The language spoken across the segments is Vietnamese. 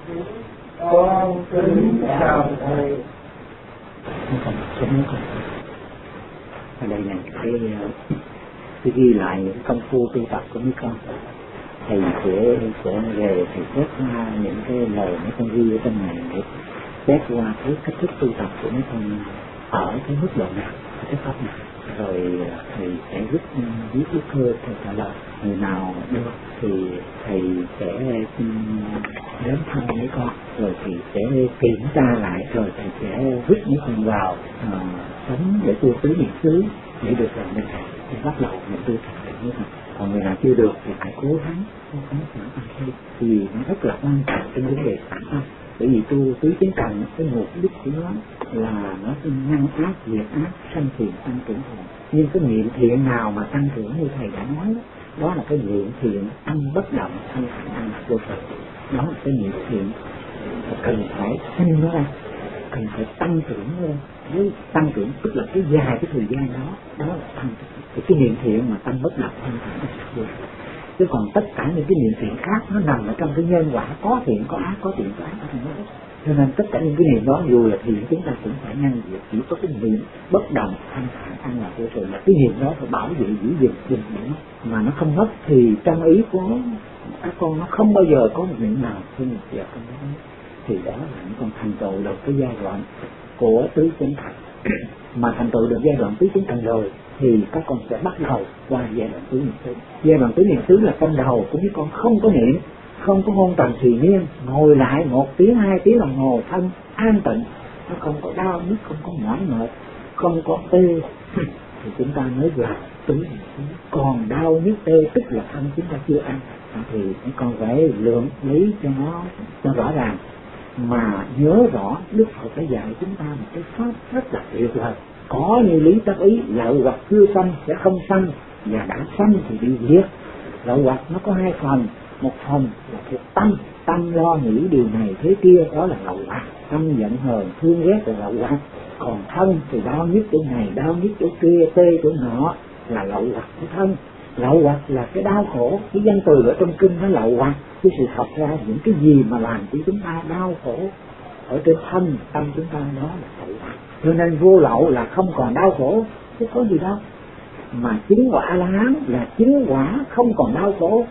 Con kính chào thầy. Ở đây này cái ghi lại những công phu tu tập của mấy con. Thầy sẽ về thầy xét qua những cái lời mấy con ghi ở trong này để xét qua cái cách thức tu tập của mấy con ở cái mức độ nào, cái pháp nào. Rồi thầy sẽ viết bức thư thầy trả lời. Người nào được thì thầy sẽ đến thăm mấy con, rồi thì sẽ kiểm tra lại, rồi thầy sẽ viết mấy con vào sống để tu tứ niệm xứ để được làm bên thầy thì bắt đầu mình tu tập được như thế. Còn người nào chưa được thì phải cố gắng phản tâm thêm, vì nó rất là quan trọng trong vấn đề phản tâm. Bởi vì tu tứ chánh cần cái mục đích của nó là nó ngăn ác, diệt ác, sanh thiện, tăng trưởng hồn. Nhưng cái niệm thiện nào mà tăng trưởng như thầy đã nói đó là cái niệm thiện tâm bất động, thanh thản an lạc vô sự. Đó là cái niệm thiện cần phải sanh nó ra, cần phải tăng trưởng nó ra. Với tăng trưởng tức là cái dài cái thời gian đó là tăng trưởng. Thì cái niệm thiện mà tâm bất động, thanh thản an lạc vô sự. Chứ còn tất cả những cái niệm thiện khác nó nằm ở trong cái nhân quả, có thiện có ác, có thiện có ác ở trong đó. Cho nên tất cả những cái niệm đó dù là thiện chúng ta cũng phải ngăn diệt, chỉ có cái niệm bất động thanh thản an lạc vô sự là cái niệm đó phải bảo vệ giữ gìn để mà nó không mất. Thì trong ý của các con nó không bao giờ có một niệm nào khi một giờ trong đó. Thì đó là những con thành tựu được cái giai đoạn của tứ chánh thành. Mà thành tựu được giai đoạn tứ chánh thành rồi thì các con sẽ bắt đầu qua giai đoạn tứ niệm xứ. Giai đoạn tứ niệm xứ là trong đầu của mấy con không có niệm, không có hôn trầm trì miên, ngồi lại 1 tiếng 2 tiếng đồng hồ thân an tịnh, nó không có đau nhức, không có mỏi mệt, không có tê thì chúng ta mới vào tứ niệm xứ. Còn đau nhức tê tức là thân chúng ta chưa ăn thì mấy con phải lượng lý cho nó rõ ràng. Mà nhớ rõ Đức Phật đã dạy chúng ta một cái pháp rất là tuyệt vời. Có như lý tác ý, lậu hoặc chưa sanh sẽ không sanh, và đã sanh thì bị diệt. Lậu hoặc nó có 2 phần, một phần là thuộc tâm lo nghĩ điều này thế kia, đó là lậu hoặc. Tâm giận hờn thương ghét là lậu hoặc. Còn thân thì đau nhức chỗ này, đau nhức chỗ kia, tê chỗ nọ là lậu hoặc của thân. Lậu hoặc là cái đau khổ, cái danh từ ở trong kinh nó lậu hoặc. Cái sự thật ra những cái gì mà làm cho chúng ta đau khổ ở trên thân tâm chúng ta đó là lậu hoặc. Cho nên vô lậu là không còn đau khổ, chứ có gì đâu. Mà chứng quả A-la-hán là chứng quả không còn đau khổ.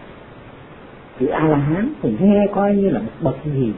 Thì A-la-hán thì nghe coi như là một bậc gì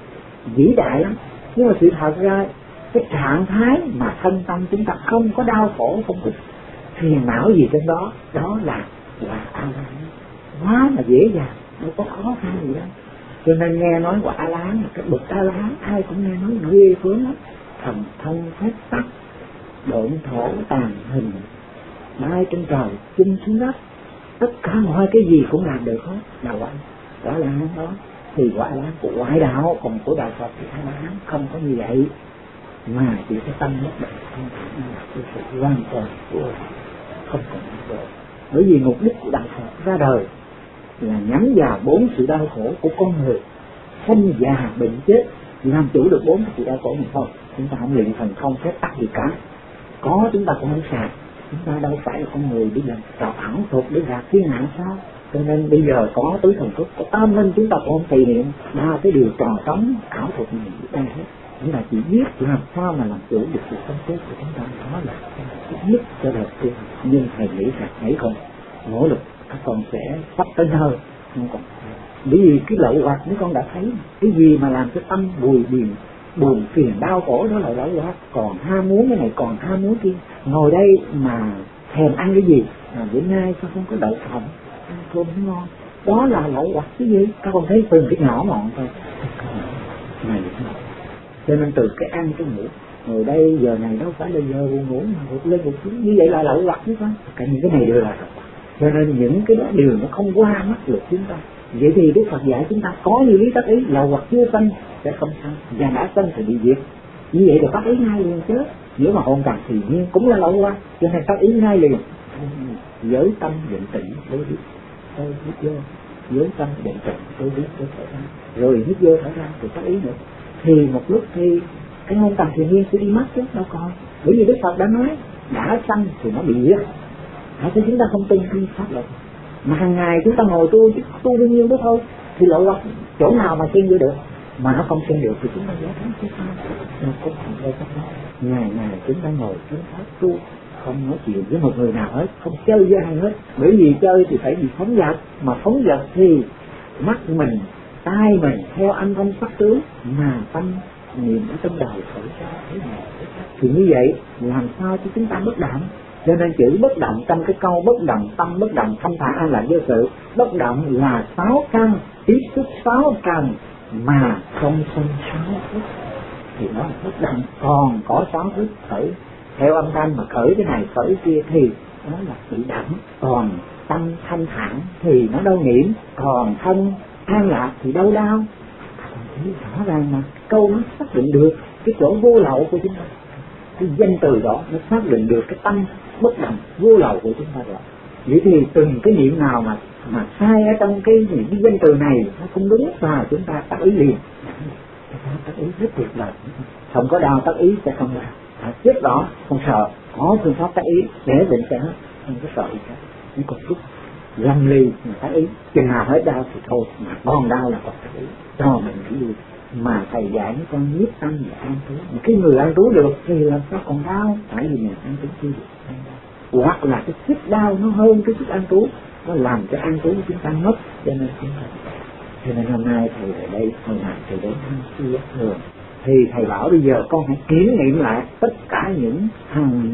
vĩ đại lắm. Nhưng mà sự thật ra cái trạng thái mà thân tâm chúng ta không có đau khổ, không có phiền não gì trên đó, đó là A-la-hán. Quá là dễ dàng, đâu có khó khăn gì đâu. Cho nên nghe nói quả A-la-hán là cái bậc A-la-hán ai cũng nghe nói ghê gớm lắm. Thần thông phép tắc, độn thổ tàn hình, bay trên trời chung xuống đất, tất cả mọi cái gì cũng làm được hết là quả A-la-hán đó. Thì quả A-la-hán của ngoại đạo, còn của đạo Phật thì A-la-hán không có như vậy, mà chỉ cái tâm bất động không là cái sự hoàn toàn của không còn được. Bởi vì mục đích của đạo Phật ra đời là nhắm vào 4 sự đau khổ của con người: sanh già bệnh chết. Làm chủ được 4 cái sự đau khổ này thôi, chúng ta không luyện thần thông phép tắc gì cả. Có chúng ta cũng không xài, chúng ta đâu phải là con người đi làm trò ảo thuật để gạt thiên hạ sao. Cho nên bây giờ có tứ thần thức, có tam minh, chúng ta cũng không thể hiện 3 cái điều trò trống ảo thuật này đây hết. Chúng ta chỉ biết làm sao mà làm chủ được sự sống chết của chúng ta, đó là cái nhất cho đời kia. Nhưng thầy nghĩ rằng hãy còn nỗ lực, các con sẽ sắp tới nơi. Không còn, bởi vì cái lậu hoặc mấy con đã thấy cái gì mà làm cho tâm buồn phiền đau khổ, đó là lậu hoặc. Còn ham muốn cái này, còn ham muốn kia. Ngồi đây mà thèm ăn cái gì, bữa nay sao không có đậu phộng, ăn cơm nó ngon, đó là lậu hoặc. Cái gì các con thấy từng cái nhỏ mọn thôi này. Cho nên từ cái ăn cái ngủ, ngồi đây giờ này đâu phải là giờ buồn ngủ mà vụt lên vụt xuống, như vậy là lậu hoặc chứ không. Cả những cái này đều là lậu hoặc. Cho nên những cái đó điều nó không qua mắt được chúng ta. Vậy thì Đức Phật dạy chúng ta có như lý tác ý, lậu hoặc chưa sanh sẽ không sanh, và đã sanh thì bị diệt. Như vậy là tác ý ngay liền chứ. Nếu mà hôn trầm thì nhiên cũng là lậu hoặc, cho nên tác ý ngay liền. Giới tâm định tĩnh đối biết, thôi hít vô. Giới tâm định tĩnh đối biết đối thở ra, rồi hít vô thở ra thì tác ý nữa. Thì một lúc thì cái hôn trầm thì nhiên sẽ đi mất chứ đâu còn. Bởi vì Đức Phật đã nói đã sanh thì nó bị diệt. Hãy cho chúng ta không tin pháp luật. Mà hàng ngày chúng ta ngồi tu bao nhiêu đó thôi, thì lộ lọc chỗ nào mà xuyên vô được, mà nó không xuyên được thì chúng ta giải thắng chứ sao. Nó cũng không đây các bạn, ngày ngày chúng ta ngồi chúng ta tu, không nói chuyện với một người nào hết, không chơi với ai hết, bởi vì chơi thì phải bị phóng dật, mà phóng dật thì mắt mình, tai mình theo âm thanh sắc tướng, mà tâm niệm ở trong đầu khởi ra thế nào. Thì như vậy làm sao cho chúng ta bất động? Cho nên chữ bất động trong cái câu bất động tâm bất động thanh thản an lạc vô sự, bất động là 6 căn tiếp xúc 6 căn mà không sinh 6 thức, thì đó là bất động. Còn có 6 thức khởi theo âm thanh mà khởi cái này khởi kia thì đó là bị động. Còn tâm thanh thản thì nó đâu nhiễm, còn thân an lạc thì đâu đau. Rõ ràng mà câu nó xác định được cái chỗ vô lậu của chúng ta, cái danh từ đó nó xác định được cái tâm bất động vô lậu của chúng ta rồi. Vậy thì từng cái niệm nào mà sai ở trong những cái danh từ này nó không đúng và chúng ta tác ý liền. Tác ý rất tuyệt vời, không có đau tác ý sẽ không đau. Chết đó không sợ, có phương pháp tác ý để định sẽ không có sợ gì cả. Nó còn chút lâm ly mà tác ý, chừng nào hết đau thì thôi, mà còn đau là còn tác ý cho mình cái gì. Mà thầy dạy những con nhiếp tâm và an trú, cái người an trú được thì làm sao còn đau, tại vì mình an trú chưa được. Hoặc là cái sức đau nó hơn cái sức an trú, nó làm cho an trú chúng ta mất. Cho nên hôm nay thầy ở đây, hồi nào thầy đến thăm xưa thường, thì thầy bảo bây giờ con hãy kiểm nghiệm lại tất cả những hàng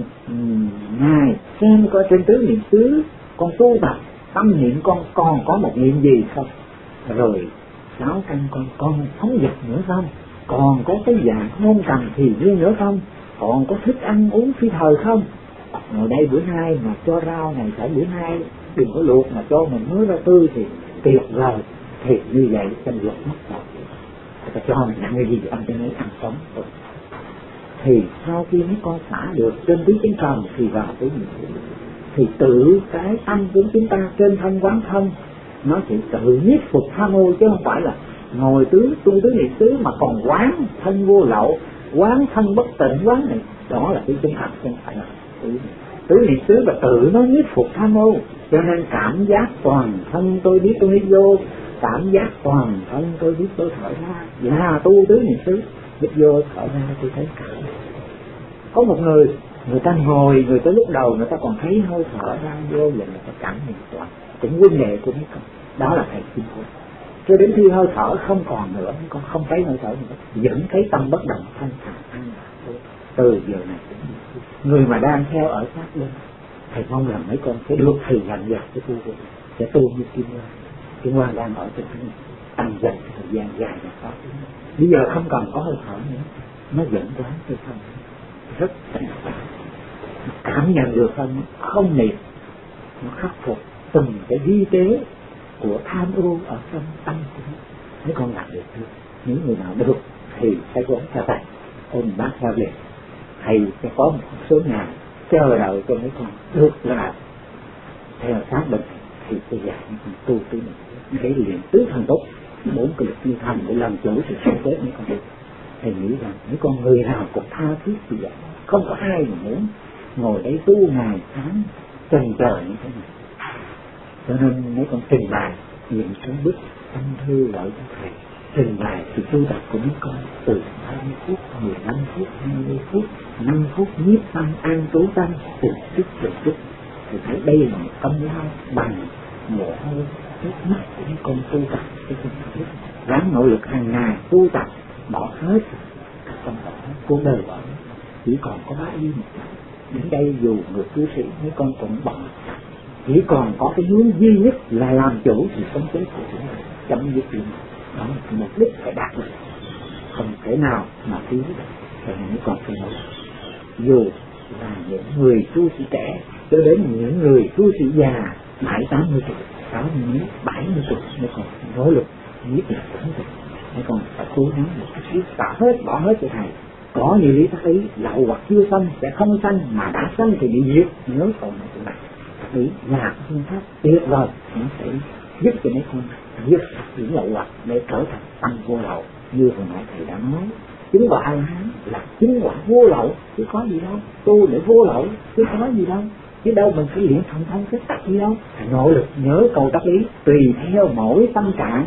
ngày xem coi trên tứ niệm xứ con tu tập tâm niệm con còn có một niệm gì không, rồi 6 căn con phóng dật nữa không, còn có cái dạng hôn trầm thì riêng nữa không, còn có thức ăn uống phi thời không. Ngồi đây bữa nay mà cho rau này phải bữa nay đừng có luộc mà cho mình mới rau tươi thì tuyệt vời. Thì như vậy trong luật mất rồi, ta cho mình ăn cái gì ăn cho nó ăn sống rồi. Thì sau khi mấy con xả được trên tứ chánh cần thì vào tới niệm, thì tự cái tâm của chúng ta trên thân quán thân nó sẽ tự nhiếp phục tham ô, chứ không phải là ngồi tu tứ niệm xứ mà còn quán thân vô lậu, quán thân bất tịnh, quán này đó là cái chân thật, không phải là tứ niệm xứ và tự nó nhiếp phục tham ô. Cho nên cảm giác toàn thân tôi biết tôi hít vô, cảm giác toàn thân tôi biết tôi thở ra, là tu tứ niệm xứ. Hít vô thở ra tôi thấy cả. Có một người ta ngồi, người ta lúc đầu người ta còn thấy hơi thở ra vô, vậy người ta cảm nhận toàn cũng huynh đệ của mấy con. Đó là thầy chính thôi. Cho đến khi hơi thở không còn nữa, mấy con không thấy hơi thở nữa, vẫn thấy tâm bất động thanh thản an lạc thôi. Từ giờ này người mà đang theo ở sát bên, thầy mong rằng mấy con sẽ được thầy dặn dặt cái tu viện, sẽ tu như Kim Hoa đang ở trên cái tăng dần thời gian dài và khó. Bây giờ không cần có hơi thở nữa, nó dẫn quán tôi không rất tỉnh táo, cảm nhận được không mệt, nó khắc phục từng cái vi tế của tham ưu ở trong tâm của nó. Mấy con làm được chưa? Những người nào được thì phải quán theo thầy, ôm bác theo liền. Thầy sẽ có một số ngày chờ đợi cho mấy con được là theo sát bệnh thì tôi dạy mấy con tu tứ niệm để luyện tứ thần tốt, 4 cái lực như thành để làm chủ sự sống chết mấy con được. Thầy nghĩ rằng mấy con người nào cũng tha thiết như vậy, không có ai mà muốn ngồi đấy tu ngày tháng trần chờ như thế này. Cho nên mấy con trình bày những số bước tâm thư lợi cho thầy, trình bày sự tu tập của mấy con từ 20 phút, 15 phút, 20 phút, 5 phút nhiếp tâm an trú tâm từng chút. Thì thấy đây là một công lao bằng mồ hôi nước mắt của mấy con tu tập cái tinh thần, ráng nỗ lực hàng ngày tu tập, bỏ hết các công tập cuộc đời bỏ, chỉ còn có bác duy một lần. Đến đây dù người cư sĩ mấy con cũng bỏ, chỉ còn có cái hướng duy nhất là làm chủ sự sống chết của chúng ta, chấm dứt chuyện đó là mục đích phải đạt được, không thể nào mà thiếu được. Cho nên mấy con phải nỗ lực, dù là những người tu sĩ trẻ cho đến những người tu sĩ già 70-80 tuổi, 60, 70 tuổi, mấy con nỗ lực nhất là thắng được. Mấy con phải cố gắng một chút xả hết, bỏ hết cho thầy. Có như lý tác ý, lậu hoặc chưa sanh sẽ không sanh, mà đã sanh thì bị diệt. Nhớ còn một chuyện này, tác ý là phương pháp tuyệt vời, nó sẽ giúp cho mấy con dứt những lậu hoặc để trở thành tâm vô lậu. Như hồi nãy thầy đã nói, chứng quả A-la-hán là chứng quả vô lậu, chứ có gì đâu. Tu để vô lậu, chứ có gì đâu. Chứ đâu mình phải luyện thần thông cái tắc gì đâu. Nỗ lực nhớ câu tác ý, tùy theo mỗi tâm trạng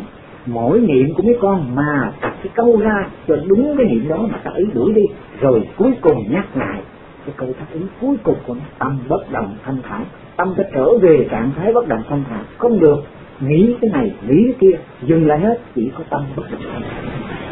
mỗi niệm của mấy con mà đặt cái câu ra cho đúng cái niệm đó mà tác ý đuổi đi, rồi cuối cùng nhắc lại cái câu tác ý cuối cùng của nó, tâm bất động thanh thản. Tâm phải trở về trạng thái bất động thanh thản, không được nghĩ cái này nghĩ cái kia, dừng lại hết, chỉ có tâm bất động thanh thản.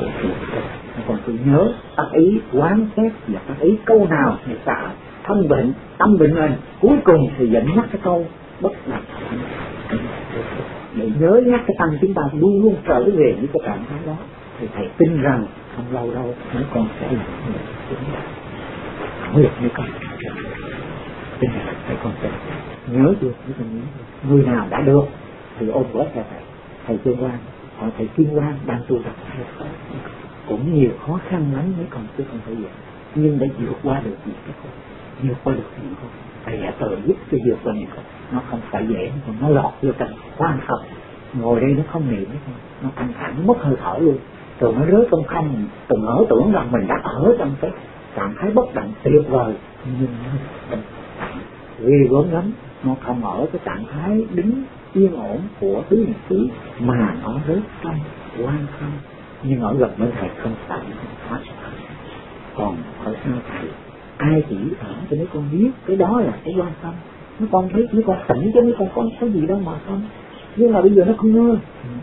Còn tôi nhớ tác ý quán xét và tác ý câu nào để xả thân bệnh, tâm bệnh mình, cuối cùng thì dẫn nhắc cái câu bất động thanh thản. Để nhớ nhắc cái tâm chúng ta luôn luôn trở về với cái trạng thái đó, thì thầy tin rằng không lâu đâu mấy con sẽ là không được mấy con. Tin rằng mấy con sẽ nhớ chưa? Mấy con nhớ chưa? Người nào đã được thì ôm bớt cho thầy Tương Quang, hoặc thầy Kim Quang đang tu tập cũng nhiều khó khăn lắm mấy con chứ không phải vậy, nhưng đã vượt qua được những cái con, vượt qua được những con. Thầy đã tự giúp cho vượt qua những con, nó không phải dễ, còn nó lọt vô trong quan thật. Ngồi đây nó không niệm, nó căng thẳng mất hơi thở luôn, rồi nó rớt trong không, từng ngỡ tưởng rằng mình đã ở trong cái trạng thái bất động tuyệt vời, nhưng nó ghê gớm lắm. Nó không ở cái trạng thái đứng yên ổn của tứ niệm xứ, mà nó rớt trong quan không. Nhưng ở gần bên thầy không phải hết. Còn ở sau thầy ai chỉ ở cho mấy con biết cái đó là cái quan tâm. Mấy con thấy mấy con tỉnh cho mấy con có cái gì đâu mà không. Nhưng mà bây giờ nó không nghe,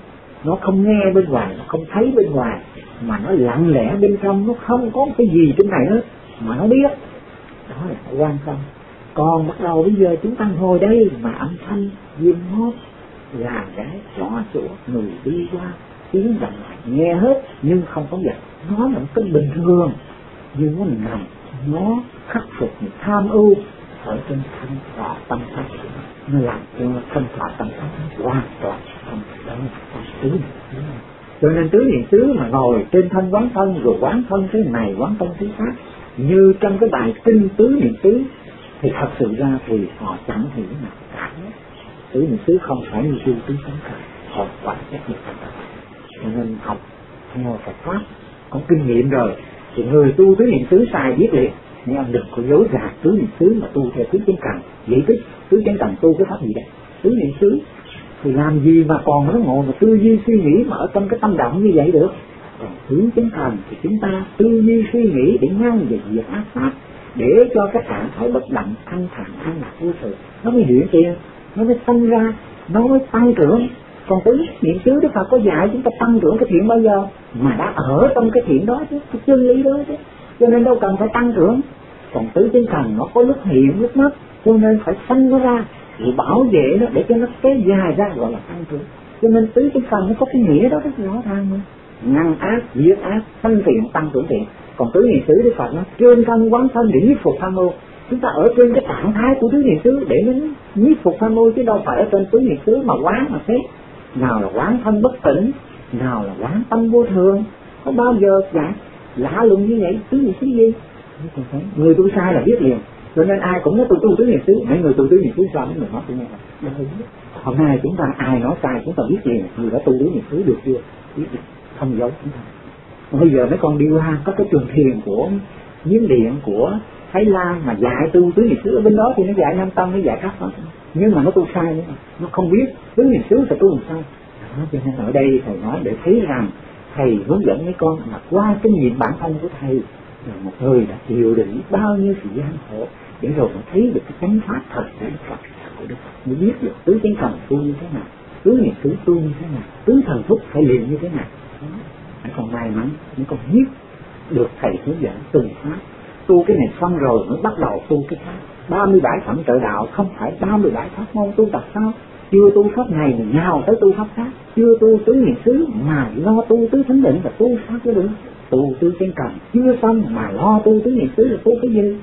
nó không nghe bên ngoài, nó không thấy bên ngoài, mà nó lặng lẽ bên trong, nó không có cái gì trên này hết mà nó biết. Đó là quan tâm. Còn bắt đầu bây giờ chúng ta ngồi đây mà âm thanh diêm hót, gà gáy, chó sủa, người đi qua, tiếng động nghe hết nhưng không có vật. Nó là một cái bình thường, nhưng nó nằm, nó khắc phục những tham ưu ở trên thân và tâm pháp, nó làm cho thân và tâm pháp hoàn toàn không đâu tứ. Cho nên tứ niệm xứ mà ngồi trên thân quán thân, rồi quán thân thế này quán thân thế khác, như trong cái bài kinh tứ niệm xứ, thì thật sự ra thì họ chẳng hiểu nào cả. Tứ niệm xứ không phải như tu tứ sống cả, họ quản trách nhiệm cả. Cho nên học theo Phật pháp có kinh nghiệm rồi thì người tu tứ niệm xứ sai biết liền. Nhưng ông đừng có dối gạt tứ niệm xứ mà tu theo tứ chánh cần. Vậy tứ chánh cần tu cái pháp gì đây? Tứ niệm xứ thì làm gì mà còn nó ngồi mà tư duy suy nghĩ mà ở trong cái tâm động như vậy được? Còn tứ chánh cần thì chúng ta tư duy suy nghĩ để ngăn về việc ác pháp, để cho cái trạng thái bất động thanh thản an lạc vô sự nó mới hiện tiền, nó mới tăng ra, nó mới tăng trưởng. Còn tứ niệm xứ Đức Phật có dạy chúng ta tăng trưởng cái thiện bao giờ, mà đã ở trong cái thiện đó chứ, cái chân lý đó chứ, cho nên đâu cần phải tăng trưởng. Còn tứ chánh cần nó có lúc hiện lúc mất, cho nên phải sanh nó ra rồi bảo vệ nó để cho nó kéo dài ra, gọi là tăng trưởng. Cho nên tứ chánh cần nó có cái nghĩa đó rất rõ ràng mà, ngăn ác, diệt ác, sanh thiện, tăng trưởng thiện. Còn tứ niệm xứ Đức Phật nó trên thân quán thân để nhiếp phục tham mưu. Chúng ta ở trên cái trạng thái của tứ niệm xứ để nó nhiếp phục tham mưu, chứ đâu phải ở trên tứ niệm xứ mà quán mà thế. Nào là quán thân bất tỉnh, nào là quán tâm vô thường, có bao giờ dạ lạ lùng như vậy. Tứ niệm xứ gì? Người tu sai là biết liền. Cho nên ai cũng nói tôi tu tứ niệm xứ, mấy người tu tứ niệm xứ sao mấy người nói tôi nghe là hôm nay chúng ta ai nói sai chúng ta biết liền, người đã tu tứ niệm xứ được chưa? Biết liền, không giấu chúng ta. Bây giờ mấy con đi qua có cái trường thiền của Miến Điện, của Thái Lan mà dạy tu tứ niệm xứ ở bên đó thì nó dạy Nam Tông, nó dạy khác đó, nhưng mà nó tu sai nữa, nó không biết tứ niệm xứ phải tu làm sao. Đó, cho nên ở đây thầy nói để thấy rằng thầy hướng dẫn mấy con mà qua kinh nghiệm bản thân của thầy là một người đã chịu đựng bao nhiêu sự gian khổ để rồi mới thấy được cái chánh pháp thật của Đức Phật, mới biết được tứ chánh cần tu như thế nào, tứ niệm xứ tu như thế nào, tứ thần phúc phải luyện như thế nào. Mấy con may mắn, mấy con biết được thầy hướng dẫn từng pháp. Tu cái này xong rồi mới bắt đầu tu cái khác. 37 phẩm trợ đạo không phải 37 pháp môn tu tập sao? Chưa tu pháp này thì nào tới tu pháp khác. Chưa tu tứ niệm xứ mà lo tu tứ thánh định là tu pháp chứ được. Tu tứ chánh cần chưa xong mà lo tu tứ niệm xứ là tu cái gì?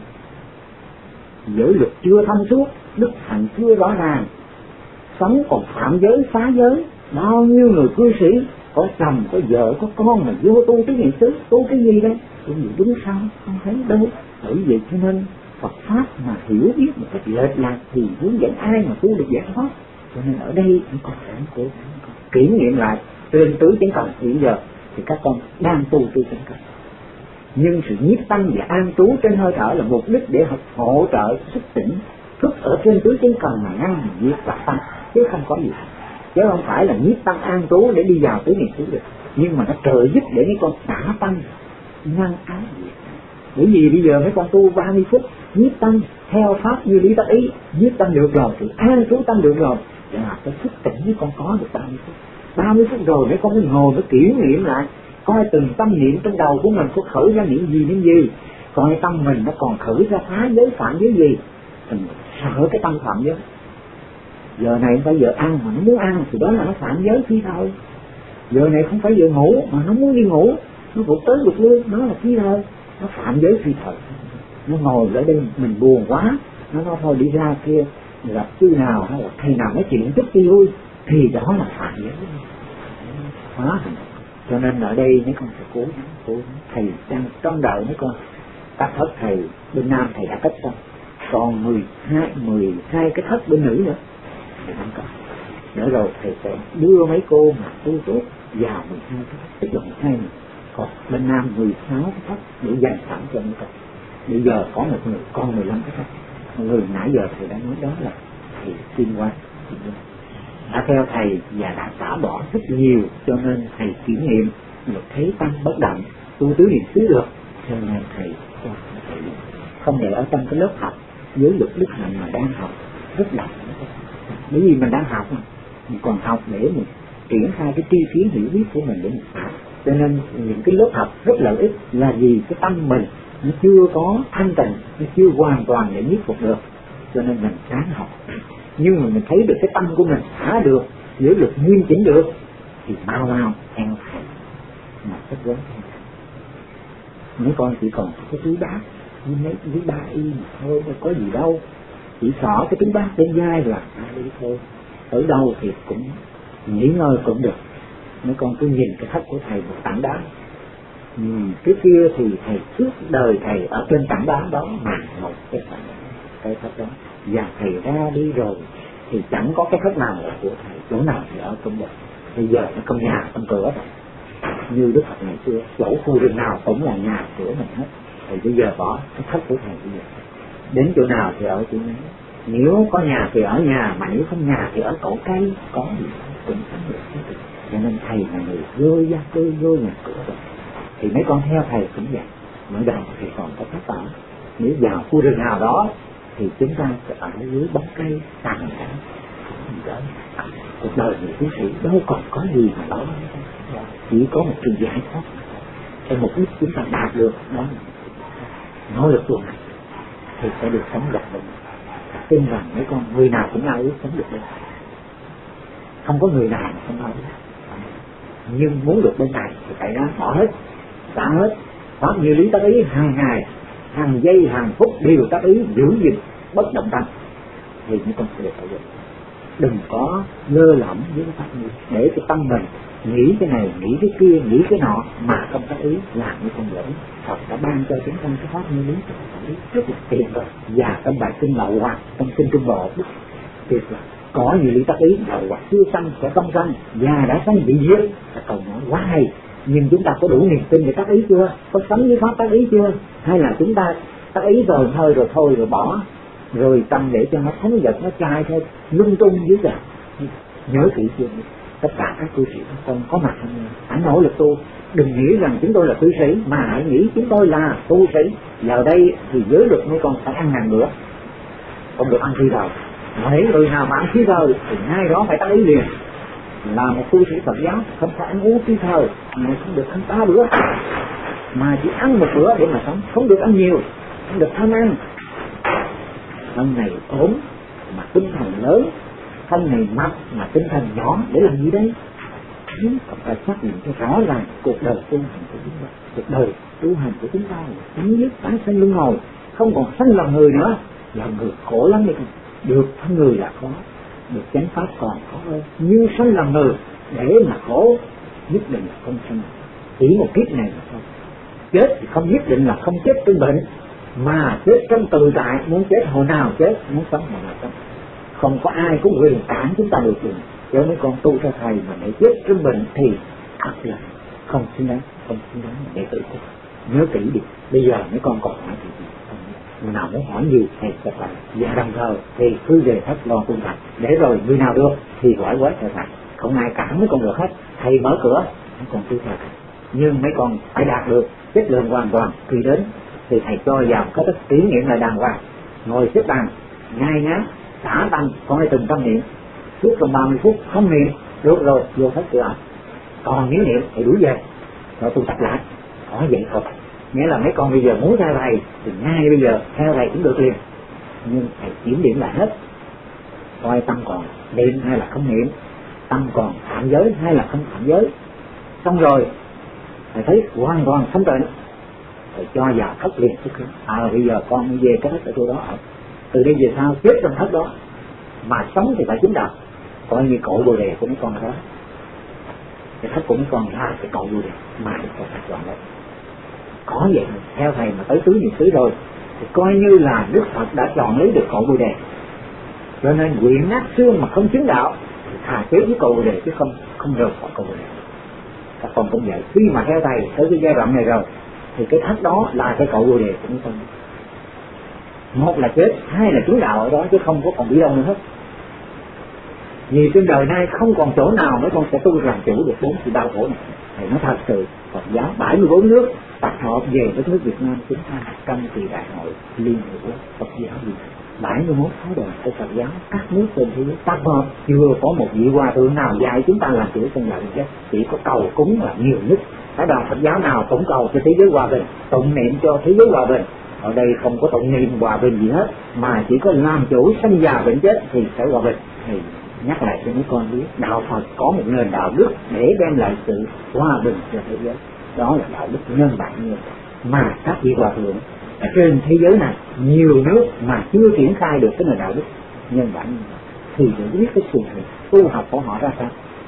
Giới luật chưa thông suốt, đức hạnh chưa rõ ràng, sống còn phạm giới phá giới. Bao nhiêu người cư sĩ có chồng, có vợ, có con mà vô tu tứ niệm xứ, tu cái gì đây? Tu gì đúng sao? Không thấy đâu. Bởi vậy cho nên Phật pháp mà hiểu biết một cách lệch lạc thì hướng dẫn ai mà tu được giải thoát. Cho nên ở đây chúng con phải cố gắng kiểm nghiệm lại trên tứ chánh cần. Hiện giờ thì các con đang tu tứ chánh cần, nhưng sự nhiếp tâm và an trú trên hơi thở là mục đích để hỗ trợ thức tỉnh thức ở trên tứ chánh cần mà ngăn diệt tạp tâm, chứ không có gì. chứ không phải là nhiếp tâm an trú để đi vào tứ niệm xứ được. Nhưng mà nó trợ giúp để mấy con xả tâm năng ái diệt. Bởi vì bây giờ mấy con tu 30 phút nhiếp tâm theo pháp như lý tác ý, nhiếp tâm được rồi thì an trú tâm được rồi, là cái thức tỉnh với con có được 30 phút. 30 phút rồi mấy con mới ngồi mới kiểm nghiệm lại, coi từng tâm niệm trong đầu của mình có khởi ra niệm gì, coi tâm mình nó còn khởi ra phá giới phạm giới gì, mình sợ cái tâm phạm giới. Giờ này không phải giờ ăn mà nó muốn ăn thì đó là nó phạm giới phi thời. Giờ này không phải giờ ngủ mà nó muốn đi ngủ, nó vụt tới vụt lui, nó là phi thời, nó phạm giới phi thời. Nó ngồi ở đây mình buồn quá, nó nói thôi đi ra kia gặp sư nào hay là thầy nào nói chuyện chút đi vui, thì đó là phạm giới hóa. Cho nên ở đây mấy con phải cố gắng, thầy đang trong đợi mấy con. Các thất thầy bên nam thầy đã cách xong, còn 12 cái thất bên nữ nữa thì không có. Nữa rồi thầy sẽ đưa mấy cô mà tu tốt vào 12 cái thất, tức là 12 này. Còn bên nam 16 cái thất để dành sẵn cho mấy con. Bây giờ có một người con 15 cái thất. Một người nãy giờ thầy đã nói đó là thầy Tiên Quang đã theo thầy và đã xả bỏ rất nhiều, cho nên thầy kiểm nghiệm được thấy tâm bất động, tu tứ niệm xứ được, cho nên thầy không để ở trong cái lớp học giới luật đức hạnh mà đang học rất đậm. Bởi vì mình đang học mà, mình còn học để mình triển khai cái tri kiến hiểu biết của mình để mình xả. Cho nên những cái lớp học rất lợi ích là vì cái tâm mình nó chưa có thanh tịnh, nó chưa hoàn toàn để nhiếp phục được, cho nên mình sáng học. Nhưng mà mình thấy được cái tâm của mình xả được, giới luật nghiêm chỉnh được, thì mau theo thầy mà rất lớn. Mấy con chỉ còn cái túi bát với mấy với 3 y mà thôi, đâu có gì đâu, chỉ xỏ cái túi bát trên vai là đi thôi. Ở đâu thì cũng nghỉ ngơi cũng được. Mấy con cứ nhìn cái thất của thầy một tảng đá. Cái kia thì thầy suốt đời thầy ở trên tảng đá đó mà một cái thất đó, và thầy ra đi rồi thì chẳng có cái thất nào là của thầy, chỗ nào thì ở cũng được. Bây giờ nó trong nhà trong cửa rồi, như Đức Phật ngày xưa chỗ khu rừng nào cũng là nhà cửa mình hết. Thì bây giờ bỏ cái thất của thầy bây giờ đến chỗ nào thì ở chỗนั้น. Nếu có nhà thì ở nhà, mà nếu không nhà thì ở cổ cây, có gì cũng sống được. Cho nên thầy là người gơi ra gơi nhà cửa rồi. Thì mấy con theo thầy cũng vậy. Mới đầu thì còn có thất ở, nếu vào khu rừng nào đó thì chúng ta sẽ ở dưới bóng cây tàn đó. Cuộc đời người tu sĩ đâu còn có gì mà đó, chỉ có một sự giải thoát. Cái mục đích chúng ta đạt được đó, nỗ lực tuần này thì sẽ được sống gặp mình. Tin rằng mấy con người nào cũng ao ước sống được đây, không có người nào mà không ao ước. Nhưng muốn được bên này thì phải ráng bỏ hết, xả hết. Pháp như lý tác ý hàng ngày, hàng giây, hàng phút đều tác ý giữ gìn bất động tâm, thì mấy con sẽ được phải được. Đừng có lơ lỏng với cái pháp như để cái tâm mình nghĩ cái này, nghĩ cái kia, nghĩ cái nọ mà không tác ý, làm như con lỗi. Phật đã ban cho chúng ta cái pháp như lý rất là tiện rồi. Và trong bài kinh Lậu Hoặc, trong kinh Trung Bộ tuyệt là có như lý tác ý, Lậu Hoặc chưa sanh sẽ không sanh, và đã sanh bị giết, là cầu nói quá hay. Nhưng chúng ta có đủ niềm tin để tác ý chưa? Có sống với pháp tác ý chưa? Hay là chúng ta tác ý rồi thôi rồi bỏ, rồi tâm để cho nó thống giật, nó chai thôi, lung tung dưới giờ. Nhớ kỹ chưa? Tất cả các tu sĩ không có mặt, hãy nỗ lực tu. Đừng nghĩ rằng chúng tôi là tu sĩ, mà hãy nghĩ chúng tôi là tu sĩ. Giờ đây thì giới luật mấy con phải ăn ngàn bữa, không được ăn khi rồi. Mấy người nào mà ăn khi rồi thì ngay đó phải tác ý liền. Là một tu sĩ Phật giáo không phải ăn uống khi thời, mà không được ăn 3 bữa, mà chỉ ăn một bữa để mà sống, không được ăn nhiều, không được tham ăn. Thân này ốm mà tinh thần lớn, thân này mập mà tinh thần nhỏ, để làm gì đấy? Còn phải xác định cho rõ ràng cuộc đời tu hành của chúng ta, cuộc đời tu hành của chúng ta là chấm dứt tái sanh luân hồi, không còn sanh làm người nữa. Làm người khổ lắm đấy, được thân người là khó, được chánh pháp còn khó hơn, nhưng sanh làm người để mà khổ nhất định là không sanh, chỉ một kiếp này mà thôi. Chết thì không nhất định là không chết trên bệnh, mà chết trong tự tại, muốn chết hồi nào chết, muốn sống hồi nào sống. Không có ai có quyền cản chúng ta được. Cho mấy con tu theo thầy mà để chết trong bệnh thì thật là không xứng đáng mà để tự của. Nhớ kỹ đi. Bây giờ mấy con còn hỏi thì người nào muốn hỏi gì thầy sẽ phải, và đồng thời thì cứ về thất lo tu tập, để rồi người nào được thì gọi quét theo thầy. không ai cản mấy con được hết. Thầy mở cửa mấy con cứ theo, nhưng mấy con phải đạt được chất lượng hoàn toàn. Khi đến thì thầy cho vào có đất kỷ niệm là đàng hoàng, ngồi xếp bằng ngay ngắn xả tăng, coi từng tâm niệm suốt trong 30 phút không niệm được rồi vô hết cửa. Còn nếu niệm thì đuổi về rồi tu tập lại. Có vậy thôi. Nghĩa là mấy con bây giờ muốn theo thầy thì ngay bây giờ theo thầy cũng được liền, nhưng thầy kiểm điểm lại hết, coi tâm còn niệm hay là không niệm, tâm còn phạm giới hay là không phạm giới. Xong rồi thầy thấy hoàn toàn thanh tịnh, thầy cho vào thất liền xuất hiện. Bây giờ con mới về cái thất ở chỗ đó ở. Từ đây về sau chết trong thất đó, mà sống thì phải chứng đạo. Coi như cội bồ đề của mấy con đó, cái thất của mấy con là cái cội bồ đề mà mấy con phải chọn đấy. Có vậy theo thầy mà tới tứ niệm xứ rồi thì coi như là Đức Phật đã chọn lấy được cội bồ đề. Cho nên quyện nát xương mà không chứng đạo thì thà chết với cội bồ đề chứ không rời khỏi cội bồ đề. Các con cũng vậy, khi mà theo thầy tới cái giai đoạn này rồi thì cái thất đó là cái cội bồ đề của mấy con. Một là chết, hai là chứng đạo ở đó chứ không có còn đi đâu nữa hết. Vì trên đời nay không còn chỗ nào mấy con sẽ tu làm chủ được 4 sự đau khổ này. Thầy nói thật sự, Phật giáo 74 nước tập hợp về đất nước Việt Nam chúng ta trong kỳ đại hội Liên Hợp Quốc Phật giáo Việt Nam. 71 phái đoàn của Phật giáo các nước trên thế giới tập hợp, chưa có một vị hòa thượng nào dạy chúng ta làm chủ trong lòng chứ, chỉ có cầu cúng là nhiều nhất. Phái đoàn Phật giáo nào cũng cầu cho thế giới hòa bình, tụng niệm cho thế giới hòa bình. Ở đây không có tụng niệm hòa bình gì hết, mà chỉ có làm chủ sanh già bệnh chết thì sẽ hòa bình. Thì nhắc lại cho mấy con biết, đạo Phật có một nền đạo đức để đem lại sự hòa bình cho thế giới, đó là đạo đức nhân bản như mà các vị hòa thượng ở trên thế giới này nhiều nước mà chưa triển khai được cái nền đạo đức nhân bản thì để biết cái sự tu học của họ ra sao.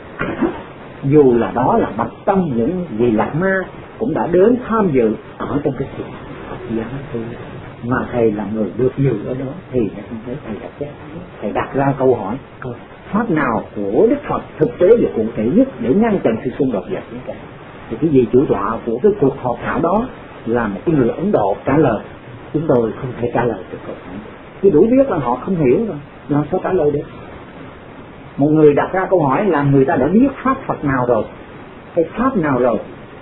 Dù là đó là bậc tâm những vị lạc ma cũng đã đến tham dự ở trong cái sự Phật giáo tu, mà thầy là người được dự ở đó thì không thấy thầy đã chết. Thầy đặt ra câu hỏi pháp nào của Đức Phật thực tế và cụ thể nhất để ngăn chặn sự xung đột dẹp chúng ta. Thì cái vị chủ tọa của cái cuộc họp thảo đó là một cái người Ấn Độ trả lời. Chúng tôi không thể trả lời được câu hỏi, chứ đủ biết là họ không hiểu rồi, làm sao trả lời được. Một người đặt ra câu hỏi là người ta đã biết pháp Phật nào rồi, cái pháp nào rồi,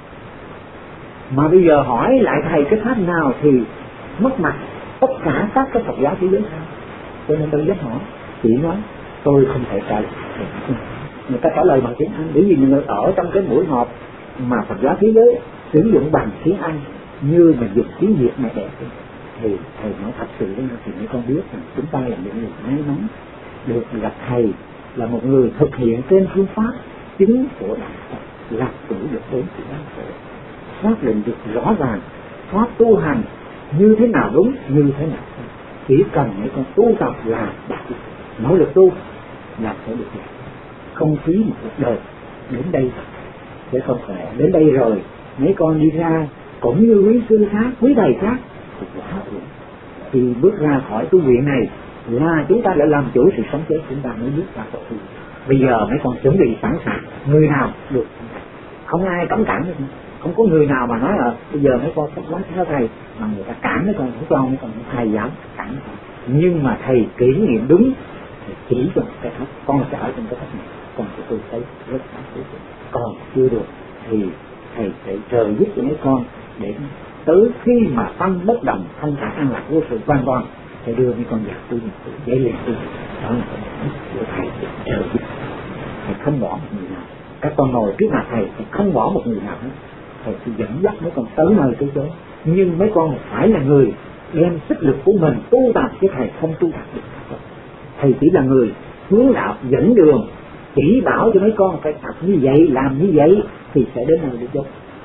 mà bây giờ hỏi lại thầy cái pháp nào thì mất mặt tất cả các cái Phật giáo thế giới. Cho nên tôi dám hỏi, chỉ nói tôi không thể trả lời. Người ta trả lời bằng tiếng Anh, bởi vì người ở trong cái buổi họp mà Phật giáo thế giới sử dụng bằng tiếng Anh như mình dùng tiếng Việt này đẹp. Thì thầy nói thật sự với thì mấy con biết rằng chúng ta là những người may mắn được gặp thầy là một người thực hiện trên phương pháp chính của đạo Phật, làm chủ được 4 sự đau khổ, xác định được rõ ràng pháp tu hành như thế nào đúng, như thế nào không. Chỉ cần mấy con tu tập là đạt được, nỗ lực tu là sẽ được làm. Không phí một cuộc đời đến đây chứ không phải đến đây rồi mấy con đi ra cũng như quý sư khác, quý thầy khác thì quá ổn. Thì bước ra khỏi tu viện này là chúng ta đã làm chủ sự sống chết, chúng ta mới bước ra khỏi tu. Bây giờ mấy con chuẩn bị sẵn sàng, người nào được không ai cấm cản được, không có người nào mà nói là bây giờ mấy con sắp quán theo thầy mà người ta cản mấy con, không cho mấy con, thầy dám cản mấy con. Nhưng mà thầy kỷ niệm đúng thì chỉ cho cái thấp, con sẽ ở trong cái thấp này, con sẽ tôi thấy rất sáng suốt. Còn chưa được thì thầy sẽ trợ giúp cho mấy con để tới khi mà tâm bất động, thanh thản an lạc vô sự hoàn toàn sẽ đưa mấy con vào tu niệm dễ liền tu. Đó là của thầy trợ giúp. Thầy không bỏ một người nào, các con ngồi trước mặt thầy không bỏ một người nào hết. Thầy sẽ dẫn dắt mấy con tới nơi tới chỗ, nhưng mấy con phải là người đem sức lực của mình tu tập, chứ thầy không tu tập được. Thầy chỉ là người hướng đạo dẫn đường, chỉ bảo cho mấy con phải tập như vậy, làm như vậy thì sẽ đến nơi được chốn.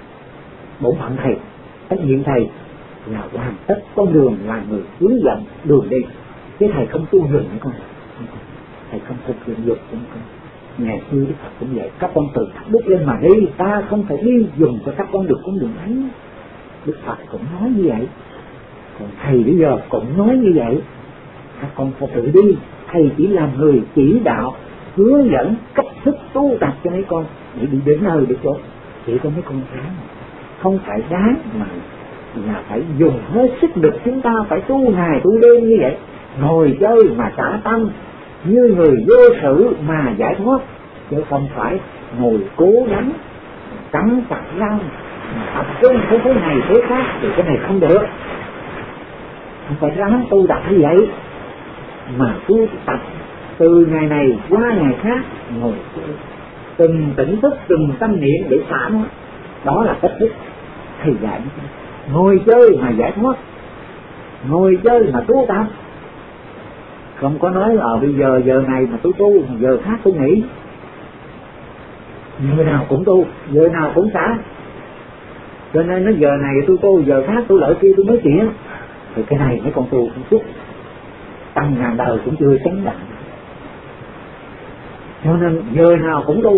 Bổn phận thầy, trách nhiệm thầy là hoàn tất con đường, là người hướng dẫn đường đi, chứ thầy không tu dừng mấy con. Thầy không thực hiện dục của mấy con. Ngày xưa Đức Phật cũng vậy, các con tự thắp đúc lên mà đi, ta không thể đi dùng cho các con được con đường ấy. Đức Phật cũng nói như vậy, còn thầy bây giờ cũng nói như vậy. Các con phải tự đi, thầy chỉ làm người chỉ đạo, hướng dẫn cách thức tu tập cho mấy con để đi đến nơi để chỗ. Chỉ có mấy con ráng, không phải ráng mà là phải dùng hết sức lực. Chúng ta phải tu ngày tu đêm như vậy, ngồi chơi mà xả tâm, như người vô sự mà giải thoát, chứ không phải ngồi cố gắng cắn chặt răng tập trung thế này thế khác thì cái này không được. Không phải ráng tu tập như vậy, mà tu tập từ ngày này qua ngày khác, ngồi từng tỉnh thức, từng tâm niệm để xả nó. Đó là cách thức thầy dạy. Ngồi chơi mà giải thoát, ngồi chơi mà tu tập. Không có nói bây giờ này mà tôi tu, giờ khác tôi nghỉ. Giờ nào cũng tu, giờ nào cũng xả. Cho nên nó giờ này tôi tu, giờ khác tôi lợi kia tôi nói chuyện. Thì cái này mấy con tu cũng chút tăng ngàn đời cũng chưa chánh đẳng. Cho nên giờ nào cũng tu.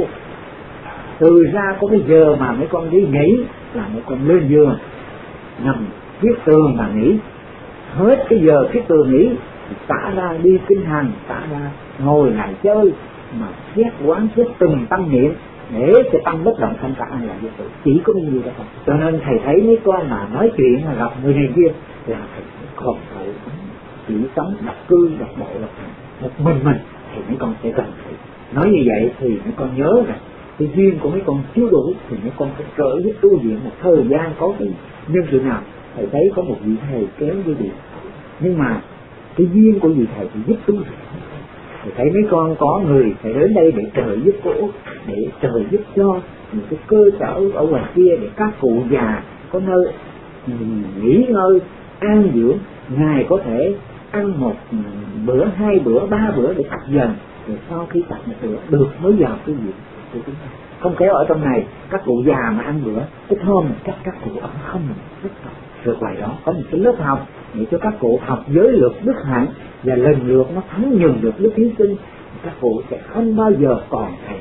Từ ra có cái giờ mà mấy con đi nghỉ là mấy con lên giường nằm viết tường mà nghỉ. Hết cái giờ viết tường nghỉ xả ra đi kinh hành, xả ra ngồi lại chơi mà xét quán xét từng tâm niệm để cho tâm bất động thanh thản là vô tự. Chỉ có bao nhiêu đó thôi. Cho nên thầy thấy mấy con mà nói chuyện mà gặp người này kia là thầy không phải chỉ sống độc cư độc bộ một mình thì mấy con sẽ cần thầy. Nói như vậy thì mấy con nhớ rằng cái duyên của mấy con chưa đủ thì mấy con phải trợ giúp tu viện một thời gian. Có cái nhân sự nào thầy thấy có một vị thầy kéo với vị, nhưng mà cái duyên của vị thầy thì giúp tu. Thầy thấy mấy con có người phải đến đây để trợ giúp cổ, để trợ giúp cho những cái cơ sở ở ngoài kia để các cụ già có nơi nghỉ ngơi an dưỡng. Ngài có thể ăn một bữa, 2 bữa, 3 bữa để tập dần, rồi sau khi tập một bữa được mới vào cái việc của chúng ta. Không kéo ở trong này các cụ già mà ăn bữa cái thơm các cụ ăn không rất tốt. Rồi ngoài đó có một cái lớp học để cho các cụ học giới luật đức hạnh, và lần lượt nó thắng nhường được đức thí sinh. Các cụ sẽ không bao giờ còn thầy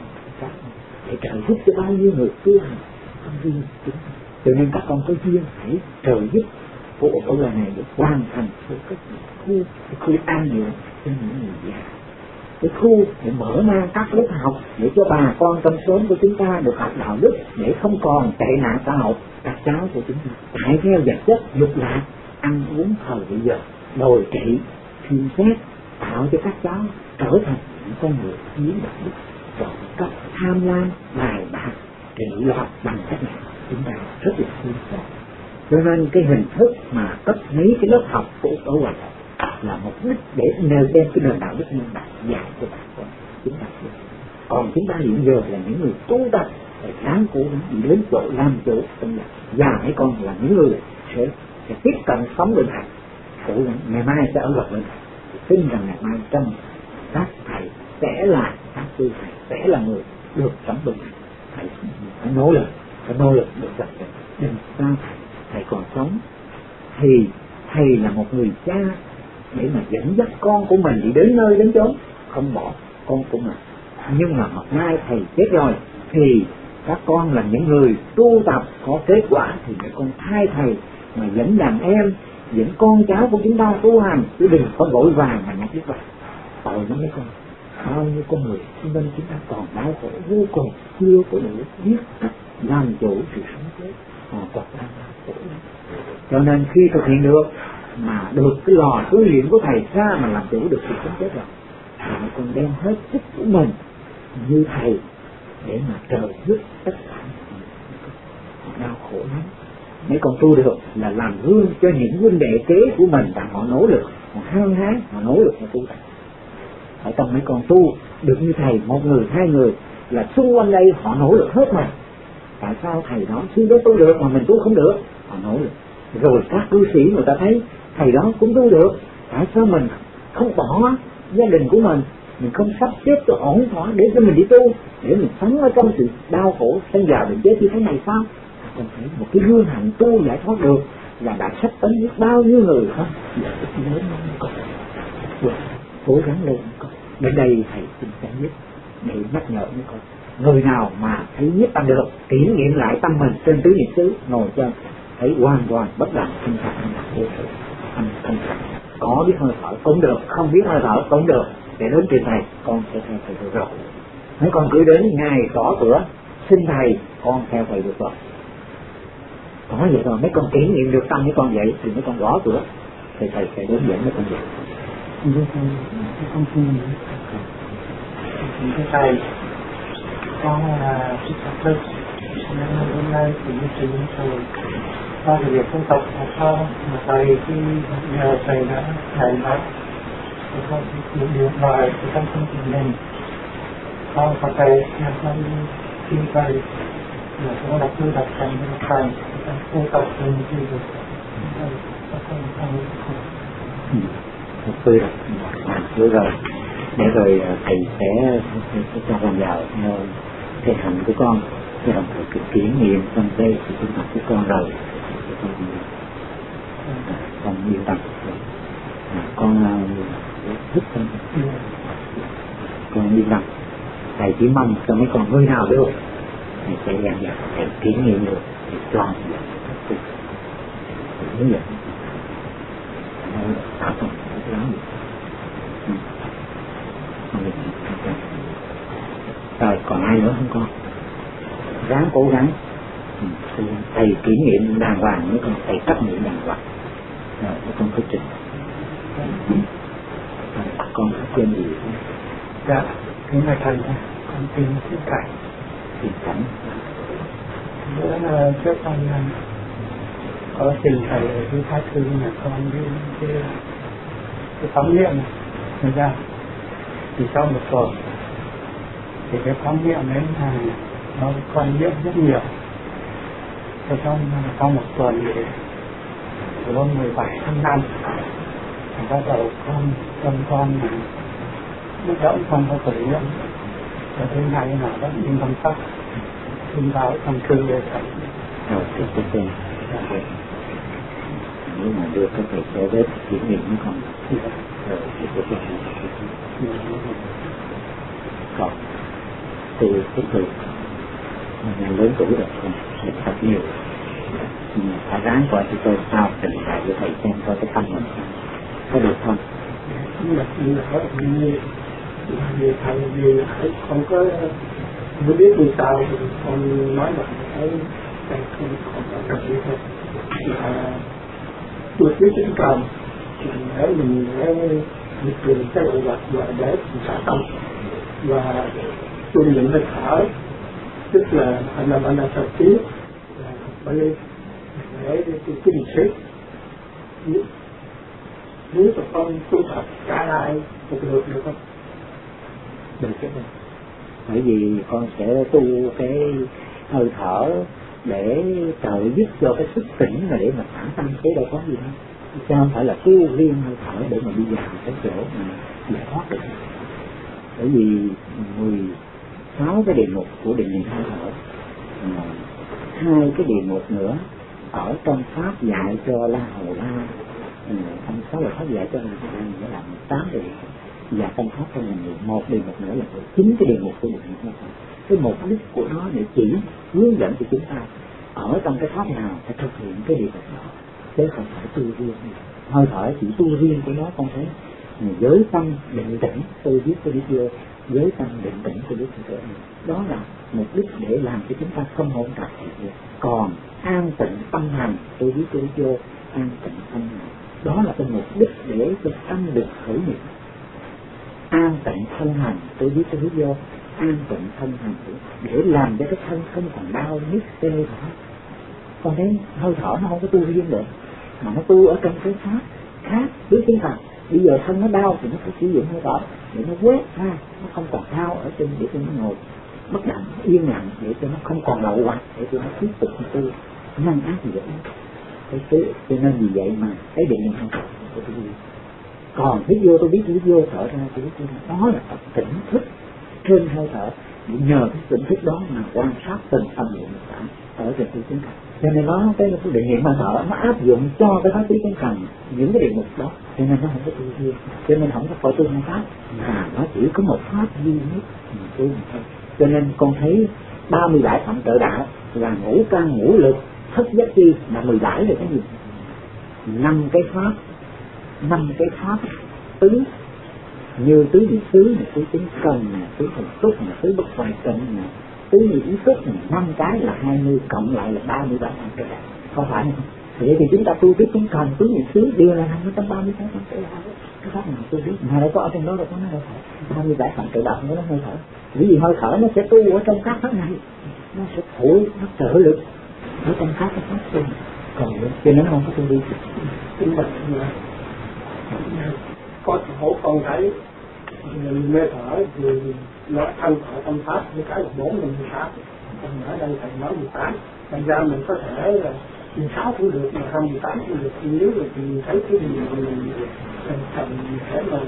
để trợ giúp cho bao nhiêu người tu hành không riêng chúng ta. Cho nên các con có duyên hãy trợ giúp của ở lần này để hoàn thành cái khu an dưỡng cho những người già, cái khu để mở mang các lớp học để cho bà con trong xóm của chúng ta được học đạo đức, để không còn tệ nạn xã hội. Các cháu của chúng ta chạy theo vật chất dục lạc, ăn uống thời bây giờ đồi trị suy xét, tạo cho các cháu trở thành những con người thiếu đạo đức, trộm cắp, tham lam, bài bạc, trị loạn bằng cách này chúng ta rất là suy xét. Cho nên cái hình thức mà tất mấy cái lớp học của ở ngoài là mục đích để đem cái nền đạo đức nhân bản dạy cho bà con chúng ta. Còn chúng ta hiện giờ là những người tu tập phải sáng cố gắng đi đến chỗ làm chỗ trong nhà, và mấy con là những người sẽ tiếp cận sống bên thầy, cố gắng ngày mai sẽ ở gần bên thầy. Tin rằng ngày mai trong các thầy sẽ là các sư thầy, sẽ là người được sống bên thầy. Phải nỗ lực được gặp thầy. Đừng sao thầy còn sống thì thầy là một người cha để mà dẫn dắt con của mình đi đến nơi đến chốn, không bỏ con của mình. Nhưng mà hôm nay thầy chết rồi thì các con là những người tu tập có kết quả thì mấy con thay thầy mà dẫn đàn em, dẫn con cháu của chúng ta tu hành, chứ đừng có vội vàng mà nhắc biết vậy. Tội lắm mấy con. Bao nhiêu con người xung quanh chúng ta còn đau khổ vô cùng, chưa có đủ biết cách làm chủ sự sống chết, họ còn đang đau khổ. Cho nên khi thực hiện được mà được cái lò tu luyện của thầy ra mà làm chủ được sự sống chết rồi, thì con đem hết sức của mình như thầy để mà trợ giúp tất cả họ đau khổ lắm. Mấy con tu được là làm gương cho những huynh đệ kế của mình, và họ nỗ lực, họ hăng hái, họ nỗ lực mà tu tập. Ở trong mấy con tu được như thầy, 1 người 2 người là xung quanh đây họ nỗ lực hết mình. Tại sao thầy đó xuyên đó tu được mà mình tu không được? Họ nỗ lực. Rồi các cư sĩ người ta thấy thầy đó cũng tu được, tại sao mình không bỏ gia đình của mình không sắp xếp cho ổn thỏa để cho mình đi tu, để mình sống ở trong sự đau khổ sinh già bệnh chết như thế này sao? Con thấy một cái gương hạnh tu giải thoát được là đã sắp tới biết bao nhiêu người không? Giờ cái lớn con cố gắng lên con. Đến đây thầy xin sáng nhất để nhắc nhở với con. Người nào mà thấy nhất tâm được, kiểm nghiệm lại tâm mình trên tứ niệm xứ, ngồi trên thấy hoàn toàn bất động thanh thản, có biết hơi thở cũng được, không biết hơi thở cũng được, để đến trên thầy con sẽ theo thầy được rồi. Mấy con cứ đến ngày gõ cửa xin thầy, con theo thầy được rồi. Có vậy rồi mấy con kiểm nghiệm được tâm mấy con vậy thì mấy con gõ cửa thì thầy sẽ đến dẫn mấy con vậy. Thầy con là Thích Phật Tư. Nên hôm nay thì như thầy cũng thầy qua cái việc tu tập là sao mà thầy khi nhờ thầy đã dạy nói thì con chỉ được bài thì con không chịu mình con và thầy là con khi thầy là con đọc tu tập thành thầy tu tập thành gì được tôi được rồi để rồi thầy sẽ cho con vào theo cái hành của con, cái đồng thời cái kỷ niệm trong đây thì tôi học của con rồi con yên tâm con thích con yên tâm. Thầy chỉ mong cho mấy con hơi nào được thầy sẽ dành vào thầy kỷ niệm được thầy cho hướng dẫn tạo thành cái lắm rồi còn ai nữa không con? Ráng cố gắng thầy kỷ niệm đàng hoàng với con, thầy trách nhiệm đàng hoàng rồi con cứ trình con có chuyện gì? Dạ kính thưa thầy, con tìm cái cảnh bữa trước con có tìm thầy ở cái thái thư mà con đi cái phóng nghiệm này người ra thì sau một tuần thì cái phóng nghiệm đấy là nó còn nhiễm rất nhiều. Rồi trong một tuần thì hôm 17 tháng 5 bắt đầu con nó đỡ không có khởi nhiễm. Và thứ hai là vẫn in tâm sắc in báo trong thư về thầy. Cái tên nếu mà đưa các thầy sẽ đến kỷ niệm với con rồi còn từ mình lớn tuổi rồi con sẽ thật nhiều phải ráng coi thì tôi sao trình bày với thầy xem coi cái tâm mình có được không? Vì thầy vì không có mới biết vì sao thì con nói là thầy không có cần như thế là tôi biết chính cần để mình được truyền cái lộ vật và để xả tâm và tôi nhận hơi thở tức là anh là thật tiếng là Bali để tôi kinh sĩ nếu mà con tu tập trả lại một được không? Được chứ, bởi vì con sẽ tu cái hơi thở để trợ giúp cho cái thức tỉnh và để mà thẳng tâm thế đâu có gì đâu, chứ không phải là tu riêng hơi thở để mà đi vào cái chỗ mà giải thoát được. Bởi vì 16 cái đề mục của định hơi thở, 2 cái đề mục nữa ở trong pháp dạy cho La Hầu La, ông 6 là pháp dạy cho La Hầu La nghĩa là 8 đề mục, và trong pháp trong mình 1 đề mục nữa là 9 cái đề mục của định hơi thở. Cái mục đích của nó để chỉ hướng dẫn cho chúng ta ở trong cái pháp nào phải thực hiện cái điều đó, chứ không phải tu riêng. Hơi thở chỉ tu riêng của nó không thấy. Giới tâm định tĩnh tôi biết cái video giới tâm định tĩnh tôi biết cái đó là mục đích để làm cho chúng ta không hỗn tạp. Còn an tịnh tâm hành tôi biết cái video an tịnh tâm hành, đó là cái mục đích để cho tâm được khởi nghiệp. An tịnh thân hành tôi biết cái video an tịnh thân hành để làm cho cái thân không còn đau nhức tê thở. Còn thấy hơi thở nó không có tu riêng được, mà nó tu ở trong cái pháp khác với chúng ta. Bây giờ thân nó đau thì nó phải sử dụng hơi thở để nó quét ra, nó không còn đau ở trên, để cho nó ngồi bất động yên lặng, để cho nó không còn lậu hoặc, để cho nó tiếp tục tu năng áp gì vậy. Cho nên vì vậy mà cái định không phải của tôi. Còn video tôi biết video thở ra tôi biết đó là tập tỉnh thức trên hơi thở, nhờ cái tỉnh thức đó mà quan sát từng tâm niệm cả ở trên tư chứng cần. Cho nên nó cái đề niệm hơi thở nó áp dụng cho cái pháp lý chứng cần những cái đề mục đó, cho nên nó không có tu riêng, cho nên không có phải tu hai pháp, mà nó chỉ có một pháp duy nhất tu thôi. Cho nên con thấy 37 phẩm trợ đạo là ngũ căn ngũ lực thất giác chi là 17 rồi cái gì, 5 cái pháp tứ như tứ niệm xứ này, tứ chứng cần này, tứ thần túc này, tứ bất hoại cận này, tứ niệm ý thức này, 5 cái là 20 cộng lại là 37 phẩm trợ đạo, không phải không? Vậy thì chúng ta tu biết cũng cần tứ niệm xứ đều là 536 phần tự đạo. Cái pháp nào tu biết mà lại có ở trong đó là có nó hơi thở. 27 phần tự đạo của nó hơi thở. Vì gì hơi thở nó sẽ tu ở trong các pháp này, nó sẽ thổi, nó trợ lực ở trong các pháp tu. Còn cho nên không có tu đi. Chính bạch có chỗ con thấy mê thở thì nói thân thọ tâm pháp với cái là 4 mình 18. Còn ở đây thầy nói 18. Thành ra mình có thể là 16 cũng được, mà 18 cũng được. Nếu là mình thấy cái gì mình cần thể mà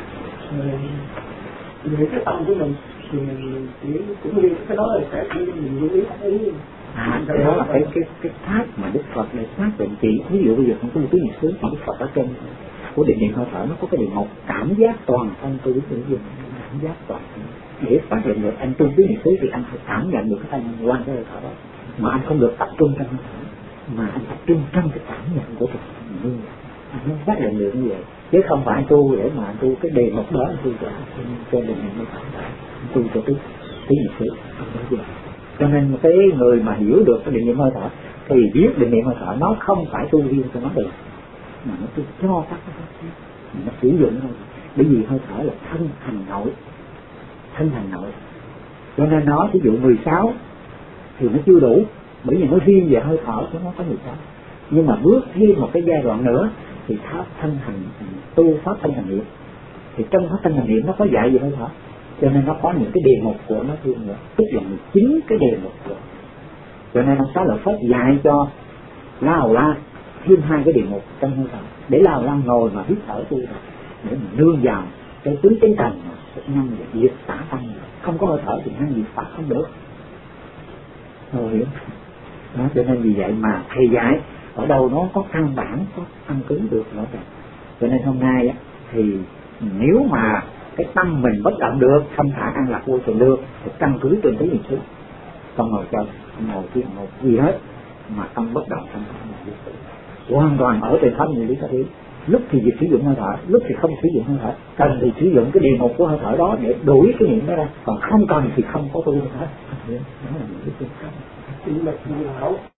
những cái tâm của mình thì mình chỉ cũng như cái đó là sẽ mình lưu ý thấy. Cái đó là cái pháp mà Đức Phật để xác định chỉ. Ví dụ bây giờ không có một cái niệm xứ thì Đức Phật ở trên của định niệm hơi thở nó có cái đề mục cảm giác toàn thân. Tôi biết dùng cảm giác toàn thân để phát hiện được anh tu với niệm xứ thì anh phải cảm nhận được cái thanh quan cái hơi thở đó, mà anh không được tập trung trong hơi thở, mà anh tập trung trong cái cảm nhận của mình. Anh mới phát hiện được như vậy, chứ không phải anh tu để mà anh tu cái đề mục đó, anh tu cho định niệm hơi thở, anh tu cho cái niệm xứ không có gì. Cho nên cái người mà hiểu được cái định niệm hơi thở thì biết định niệm hơi thở nó không phải tu riêng cho nó được, mà nó tu cho các cái pháp khác, nó sử dụng thôi. Bởi vì hơi thở là thân hành nội, cho nên nó ví dụ 16 thì nó chưa đủ, bởi vì nó riêng về hơi thở của nó có 16. Nhưng mà bước thêm một cái giai đoạn nữa thì pháp thân hành tu pháp thân hành niệm, thì trong pháp thân hành niệm nó có dạy về hơi thở, cho nên nó có những cái đề mục của nó thêm nữa, tức là 19 cái đề mục của. Cho nên ông Xá Lợi Phất dạy cho La Hầu La thêm 2 cái đề mục trong hơi thở, để La Hầu La ngồi mà hít thở tu rồi, để mình nương vào cái tứ chánh trần mà ngăn diệt xả tâm. Không có hơi thở thì ngăn diệt xả không được. Rồi hiểu đó, cho nên vì vậy mà thầy dạy ở đâu nó có căn bản, có căn cứ được rõ ràng. Cho nên hôm nay thì nếu mà cái tâm mình bất động được, thanh thản an lạc vô thường được, thì căn cứ trên cái niệm xứ, không ngồi chơi, không ngồi chuyện ngồi gì hết, mà tâm bất động, thanh thản vô thường, hoàn toàn ở trên pháp nguyên lý pháp lý. Lúc thì việc sử dụng hơi thở, lúc thì không sử dụng hơi thở. Cần thì sử dụng cái đề mục của hơi thở đó để đuổi cái niệm đó ra, còn không cần thì không có tu hết. Đó là những cái phương pháp.